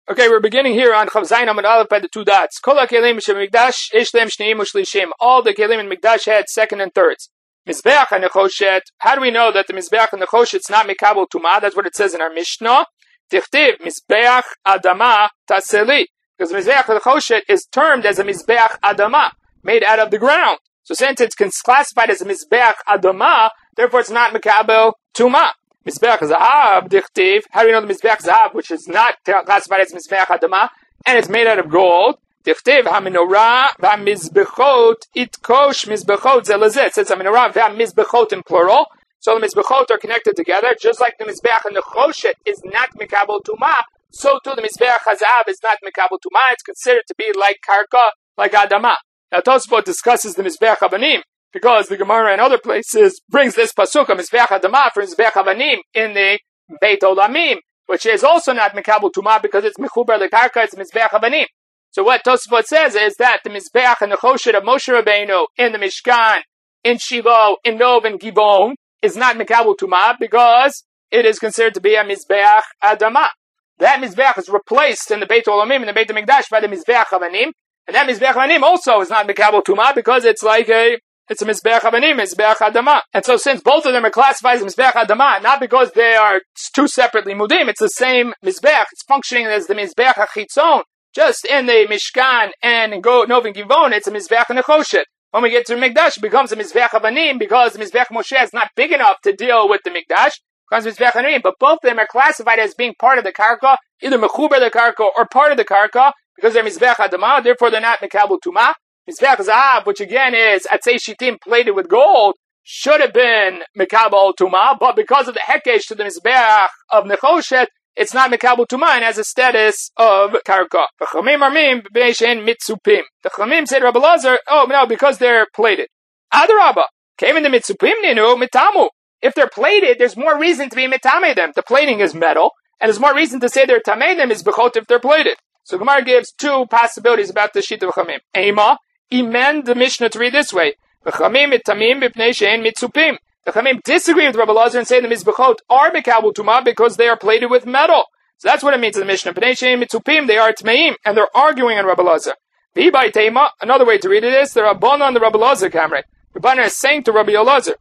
Okay, we're beginning here on Chav Zayin Amud Aleph by the two dots. Kol HaKelim Shemikdash Eish Lehem Shneim U'Shlishim. All the Kelim in Mikdash had second and thirds. Mizbeach HaNechoshet. How do we know that the Mizbeach HaNechoshet is not Mikabel Tumah? That's what it says in our Mishnah. Tichtiv Mizbeach Adama Taseli. Because the Mizbeach HaNechoshet is termed as a Mizbeach Adama, made out of the ground. So since it's classified as a Mizbeach Adama, therefore it's not Mikabel Tumah. Mizbeach Zahav, Dichtiv. How do we know the Mizbeach Zahav, which is not classified as Mizbeach Adama, and it's made out of gold? Dichtiv, HaMenorah, VaMizbechot, Itkosh, Mizbechot, Zelazet. It says HaMenorah, VaMizbechot in plural. So the Mizbechot are connected together, just like the Mizbeach HaNechoshet is not Mikabel Tumah, so too the Mizbeach HaZahav is not Mikabel Tumah. It's considered to be like Karka, like Adama. Now Tosfot discusses the Mizbeach HaBanim, because the Gemara in other places brings this pasuk of Mizbeach Adama for Mizbeach Avanim in the Beit Olamim, which is also not Mikabel Tumah because it's Mechubar Lekarka, it's Mizbeach Avanim. So what Tosfot says is that the Mizbeach and the Choshet of Moshe Rabbeinu in the Mishkan, in Shiloh, in Nov, and Gibon is not Mikabel Tumah because it is considered to be a Mizbeach Adama. That Mizbeach is replaced in the Beit Olamim, in the Beit HaMikdash, by the Mizbeach Avanim, and that Mizbeach Avanim also is not Mikabel Tumah because it's a Mizbeach Avanim, Mizbeach Adama. And so since both of them are classified as Mizbeach Adama, not because they are two separately Mudim, it's the same Mizbeach. It's functioning as the Mizbeach HaChitzon. Just in the Mishkan and in Nov and Givon, it's a Mizbeach HaNechoshet. When we get to Mikdash, it becomes a Mizbeach Avanim because the Mizbeach Moshe is not big enough to deal with the Mikdash. It becomes Mizbeach Avanim, but both of them are classified as being part of the Karka, either Mechuber the Karka or part of the Karka, because they're Mizbeach Adama, therefore they're not Mikabel Tumah. Mizbeach Zahav, which again is Atzei Shittim plated with gold, should have been Mikabel Tumah, but because of the Hekesh to the Mizbeach of Nechoshet, it's not Mikabel Tumah and has a status of Karka. The Chamim Armim B'Shen Mitzupim. The Chamim said Rabbi Lazar, oh no, because they're plated. Adarabba, came in the Mitzupim Ninu Mitamu. If they're plated, there's more reason to be Mitame them. The plating is metal, and there's more reason to say they're Tamei them is Bechot if they're plated. So Gemara gives two possibilities about the Shita of Chamim. Ema, Emen the Mishnah to read this way. The Chamim disagree with Rabbi Lazar and say the Mizbechot are Mikabel Tumah because they are plated with metal. So that's what it means in the Mishnah. They are Tmeim, and they're arguing on Rabbi Lazar. Another way to read it is the Rabbana on the Rabbi Lazar Kamre. Rabbana is saying to Rabbi Lazar,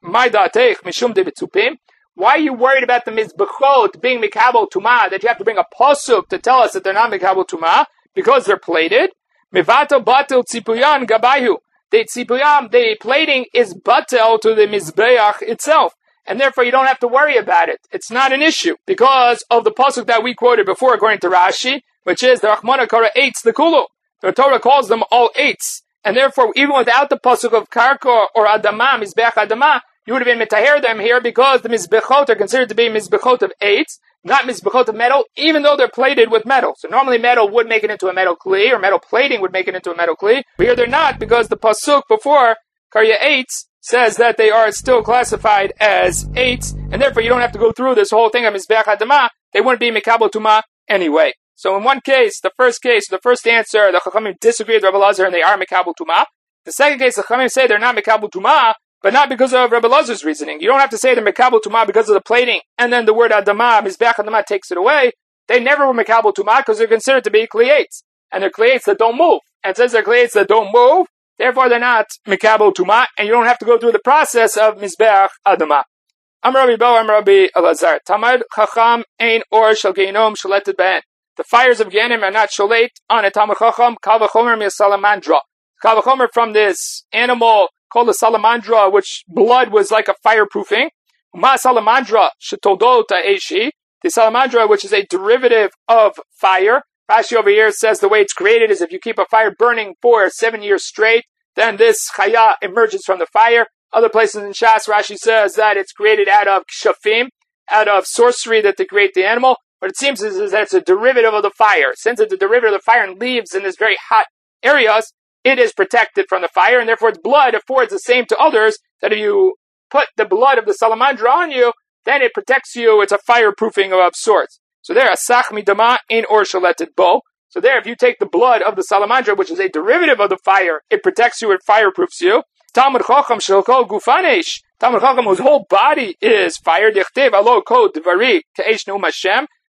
why are you worried about the Mizbechot being Mikabel Tumah, that you have to bring a pasuk to tell us that they're not Mikabel Tumah because they're plated? Mivato batel tzipuyan gabayu. The tzipuyam, the plating is batel to the mizbeach itself, and therefore you don't have to worry about it. It's not an issue because of the pasuk that we quoted before, according to Rashi, which is the Rachmana Kara eights the kulu. The Torah calls them all eights, and therefore even without the pasuk of karka or adama, mizbeach adama, you would have been mitaher them here because the mizbechot are considered to be mizbechot of eights, not mizbechot of metal, even though they're plated with metal. So normally metal would make it into a metal kli, or metal plating would make it into a metal kli. But here they're not, because the pasuk before Karya 8 says that they are still classified as 8, and therefore you don't have to go through this whole thing of Mizbeach Adama. They wouldn't be Mikabel Tumah anyway. So in one case, the first answer, the Chachamim disagree with Rabbi Lazar and they are Mikabel Tumah. The second case, the Chachamim say they're not Mikabel Tumah, but not because of Rabbi Lazar's reasoning. You don't have to say they're Mikabel Tumah because of the plating, and then the word Adama, Mizbeach Adama, takes it away. They never were Mikabel Tumah because they're considered to be Kliyates. And they're Kliyates that don't move. And since they're Kliyates that don't move, therefore they're not Mikabel Tumah, and you don't have to go through the process of Mizbeach Adama. Am Rabbi Bo, Am Rabbi Elazar. Tamad Chacham Ein Or Shel Geinom Sholetet Be'en. The fires of Gehenim are not sholet on a Tamad Chacham, Kal V'chomer Mi Salamandra. Kal V'chomer from this animal called the salamandra, which blood was like a fireproofing. Ma salamandra shetodot ha'eshi. The salamandra, which is a derivative of fire. Rashi over here says the way it's created is if you keep a fire burning for 7 years straight, then this chaya emerges from the fire. Other places in Shas, Rashi says that it's created out of kshafim, out of sorcery that they create the animal. But it seems is that it's a derivative of the fire. Since it's a derivative of the fire and lives in this very hot areas, it is protected from the fire, and therefore its blood affords the same to others, that if you put the blood of the salamandra on you, then it protects you. It's a fireproofing of sorts. So there, asach midama in or shaletet bo. So there, if you take the blood of the salamandra, which is a derivative of the fire, it protects you, it fireproofs you. Talmud Chacham shelko gufanesh. Talmud Chacham, whose whole body is fire. Dichtiv alo ko dvari k'eish neum Hashem.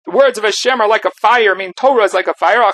the words of Hashem are like a fire, I mean Torah is like a fire,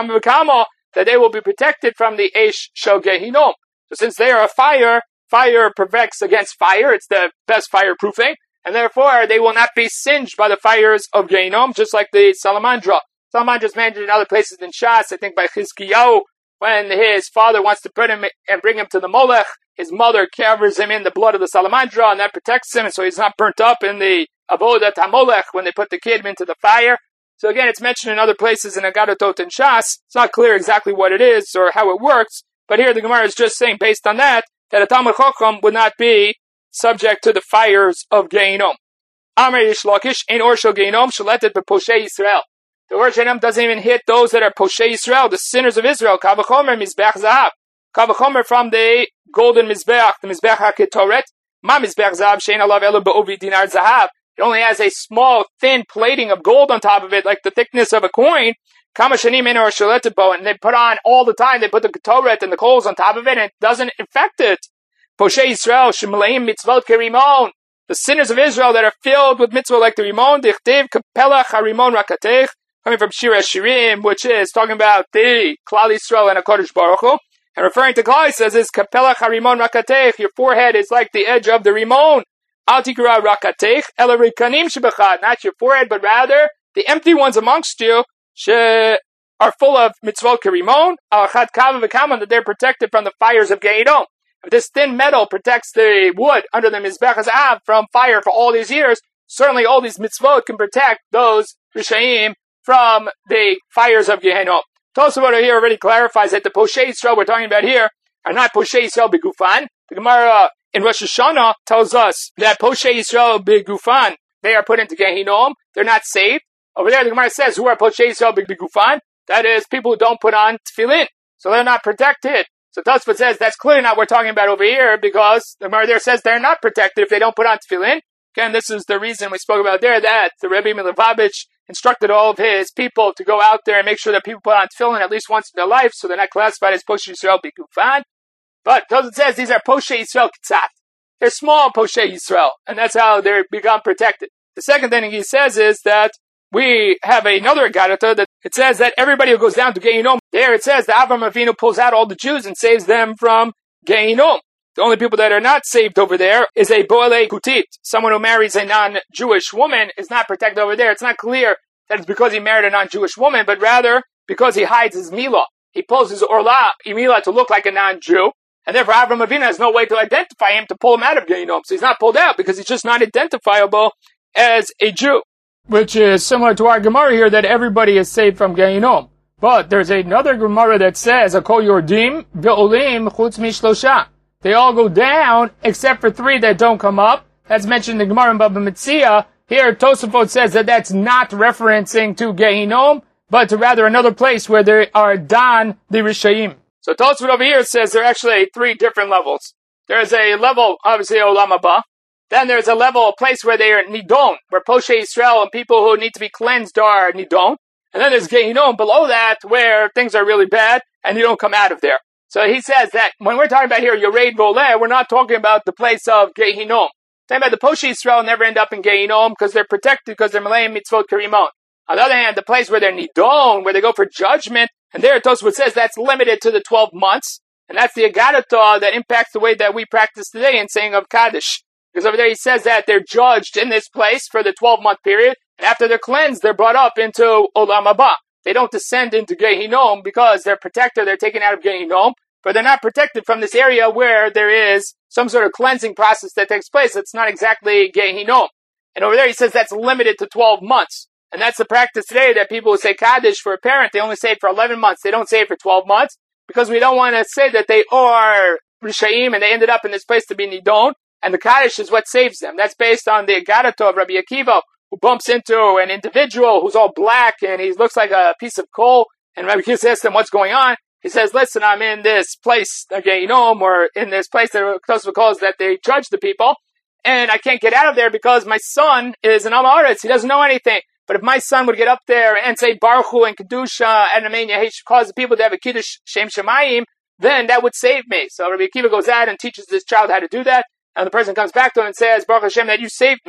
that they will be protected from the Eish Shel Gehinom. So since they are a fire, fire protects against fire, it's the best fireproofing, and therefore they will not be singed by the fires of Gehinom, just like the Salamandra. Salamandra is mentioned in other places in Shas, I think by Chizkiyahu, when his father wants to put him and bring him to the Molech, his mother covers him in the blood of the Salamandra, and that protects him, so he's not burnt up in the Avodat HaMolech when they put the kid into the fire. So again, it's mentioned in other places in Agadatot and Shas. It's not clear exactly what it is or how it works, but here the Gemara is just saying, based on that a Talmid Chacham would not be subject to the fires of Gehinom. Amar Yesh Lakish, Ein Or Shel Gehinom Shaletet B'Poshei Yisrael. The word Gehinom doesn't even hit those that are Poshei Yisrael, the sinners of Israel. Kavachomer Mizbeach Zahav. Kavachomer from the golden Mizbeach, the Mizbeach HaKetoret. Ma Mizbeach Zahav Shein Alav Elu Be'ovi Dinar Zahav. It only has a small, thin plating of gold on top of it, like the thickness of a coin. Kama Shanim Ein Or Shaletet Bo, and they put on all the time, they put the Ketoret and the coals on top of it, and it doesn't affect it. Poshei Yisrael Shemaleim Mitzvot Kerimon. The sinners of Israel that are filled with mitzvah like the Rimon, Dichtiv Kapelach HaRimon Rakatech, coming from Shir Shirim, which is talking about the Klal Yisrael and HaKadosh Baruch Hu, and referring to Klal, he says, is Kapelach HaRimon Rakatech, your forehead is like the edge of the Rimon. Al Tikra Rakatech, Ela Rikanim Shebechad, not your forehead, but rather the empty ones amongst you, she are full of mitzvot kerimon, al chad kava v'kaman, that they're protected from the fires of Gehinom. If this thin metal protects the wood under the Mizbech HaZahav from fire for all these years, certainly all these mitzvot can protect those Rishayim from the fires of Gehinom. Tosafot here already clarifies that the Poshei Yisrael we're talking about here are not Poshei Yisrael Begufan. The Gemara in Rosh Hashanah tells us that Poshei Yisrael Begufan, they are put into Gehinom, they're not saved. Over there the Gemara says, who are Poshei Yisrael Begufan? That is, people who don't put on tefillin, so they're not protected. So Tosafot says that's clearly not what we're talking about over here, because the Gemara there says they're not protected if they don't put on tefillin. Again, this is the reason we spoke about there, that the Rebbe Milevavitch instructed all of his people to go out there and make sure that people put on tefillin at least once in their life, so they're not classified as Poshei Yisrael Begufan. But Tosafot says these are Poshei Yisrael K'tzat. They're small Poshei Yisrael, and that's how they become protected. The second thing he says is that we have another Gadata that it says that everybody who goes down to Gehinom, there it says that Avraham Avinu pulls out all the Jews and saves them from Gehinom. The only people that are not saved over there is a Boelei Kutit. Someone who marries a non-Jewish woman is not protected over there. It's not clear that it's because he married a non-Jewish woman, but rather because he hides his Milah. He pulls his Orla, Milah, to look like a non-Jew, and therefore Avraham Avinu has no way to identify him to pull him out of Gehinom. So he's not pulled out because he's just not identifiable as a Jew. Which is similar to our Gemara here, that everybody is saved from Gehinom. But there's another Gemara that says, Akol Yordim ve'olim chutz mishlosha. They all go down, except for 3 that don't come up. That's mentioned in the Gemara in Baba Metzia. Here, Tosafot says that that's not referencing to Gehinom, but to rather another place where there are Dan the Rishayim. So Tosafot over here says there are actually 3 different levels. There's a level, obviously, Olam Haba. Then there's a level, a place where they are Nidon, where Poshei Yisrael and people who need to be cleansed are Nidon. And then there's Gehinom below that, where things are really bad, and you don't come out of there. So he says that when we're talking about here, Yored Voleh, we're not talking about the place of Gehinom. We're talking about the Poshei Yisrael never end up in Gehinom, because they're protected, because they're Malayim Mitzvot Kerimon. On the other hand, the place where they're Nidon, where they go for judgment, and there Tosafot says that's limited to the 12 months, and that's the Agadatah that impacts the way that we practice today in saying of Kaddish. Because over there he says that they're judged in this place for the 12-month period, and after they're cleansed, they're brought up into Olam Haba. They don't descend into Gehinom because they're protected, they're taken out of Gehinom, but they're not protected from this area where there is some sort of cleansing process that takes place. It's not exactly Gehinom. And over there he says that's limited to 12 months. And that's the practice today, that people who say Kaddish for a parent, they only say it for 11 months. They don't say it for 12 months, because we don't want to say that they are Rishayim and they ended up in this place to be Nidon. And the Kaddish is what saves them. That's based on the Agadatah of Rabbi Akiva, who bumps into an individual who's all black and he looks like a piece of coal. And Rabbi Akiva asks him what's going on. He says, listen, I'm in this place, Gehinom, or in this place that Tosafot calls that they judge the people, and I can't get out of there because my son is an Amaretz. He doesn't know anything. But if my son would get up there and say Baruch Hu and Kedusha and Amenya, cause the people to have a Kiddush Shem Shemayim, then that would save me. So Rabbi Akiva goes out and teaches this child how to do that. And the person comes back to him and says, Baruch Hashem, that you saved me.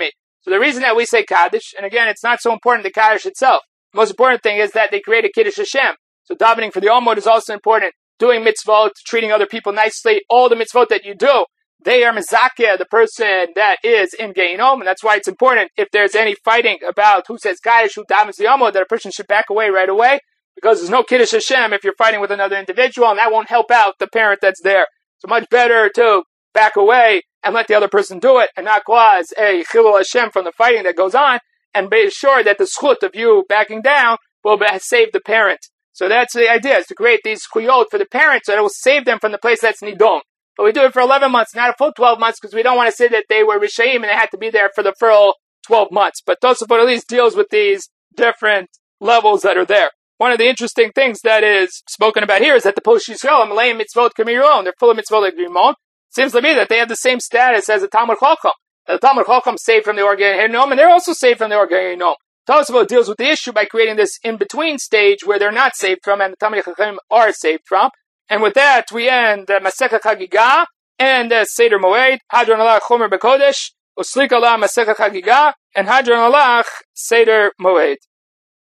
So the reason that we say Kaddish, and again, it's not so important the Kaddish itself. The most important thing is that they create a Kiddush Hashem. So davening for the Omod is also important. Doing mitzvot, treating other people nicely, all the mitzvot that you do, they are mezakeh, the person that is in Gehinom, and that's why it's important if there's any fighting about who says Kaddish, who davens the Omod, that a person should back away right away, because there's no Kiddush Hashem if you're fighting with another individual, and that won't help out the parent that's there. So much better to back away and let the other person do it, and not cause a Chilul Hashem from the fighting that goes on, and be sure that the schut of you backing down will save the parent. So that's the idea, is to create these kuyot for the parents, so that it will save them from the place that's nidon. But we do it for 11 months, not a full 12 months, because we don't want to say that they were Rishayim and they had to be there for the full 12 months. But Tosafot at least deals with these different levels that are there. One of the interesting things that is spoken about here is that the Posh Yisrael, Malayim Mitzvot Kamiron, they're full of Mitzvot like Rimon. Seems to me that they have the same status as the Talmud Chacham. The Talmud Chacham saved from the Or Gehinom, and they're also saved from the Or Gehinom. Tosafot deals with the issue by creating this in-between stage where they're not saved from and the Talmud Chacham are saved from. And with that, we end Masechet Chagigah and Seder Moed, Hadron Alach Chomer Bekodesh, Uslik Allah Masechet Chagigah, and Hadron Alach Seder Moed.